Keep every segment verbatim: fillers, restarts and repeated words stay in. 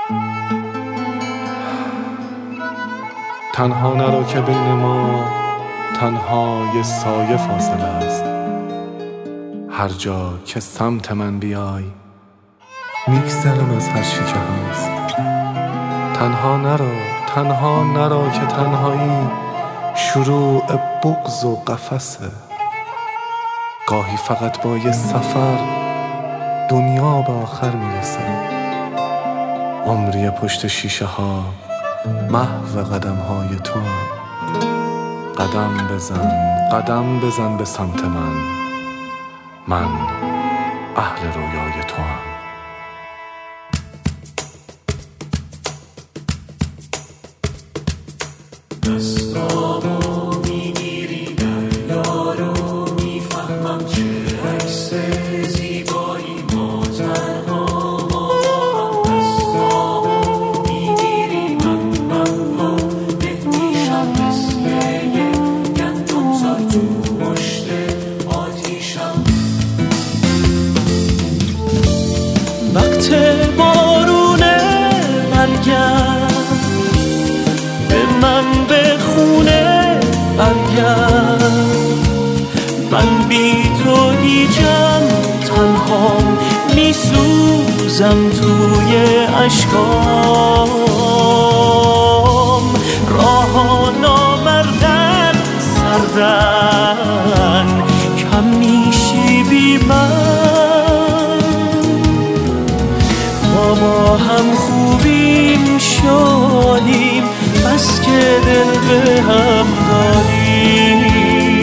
تنها نرو که بین ما تنها یه سایه فاصله است. هر جا که سمت من بیای میگذرم از هر چی که هست. تنها نرو، تنها نرو که تنهایی شروع بغض و قفسه. گاهی فقط با یه سفر دنیا به آخر میرسه. عمری پشت شیشه ها محو قدم های تو هم. قدم بزن، قدم بزن به سمت من، من اهل رویای تو هم. دستامو میگیری دریا رو میفهمم چه عکس زیبایی ما تنها ما هم. دستامو میگیری من من ها نمیشم مثل یه گندم زار تو مشت آتیشم. وقت بارونه برگرد به من بخونه برگرد. من بی تو گیجم تنهام میسوزم توی اشکام. راه نامردن سردن کم میشی بی من. ما با هم خوبیم شادیم بس که دل به هم داریم.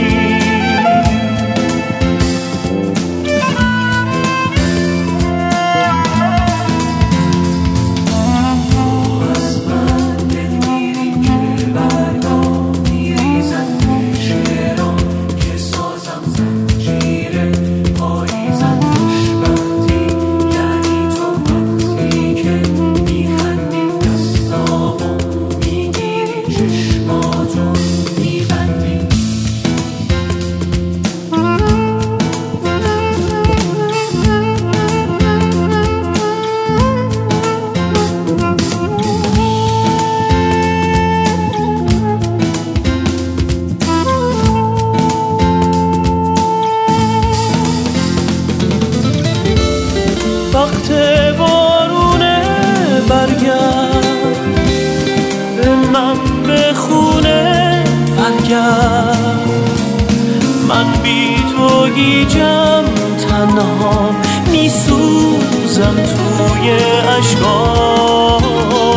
تو از من دل میریم که برگا میریزن به شعرام که سازم زنجیر پاییزن. خوشبختی یعنی تو وقتی که میخندی دستامو میگیری چشماتو میبندی. وقت بارونه برگرد به من بخونه برگرد. من بی تو گیجم تنها میسوزم توی اشکام.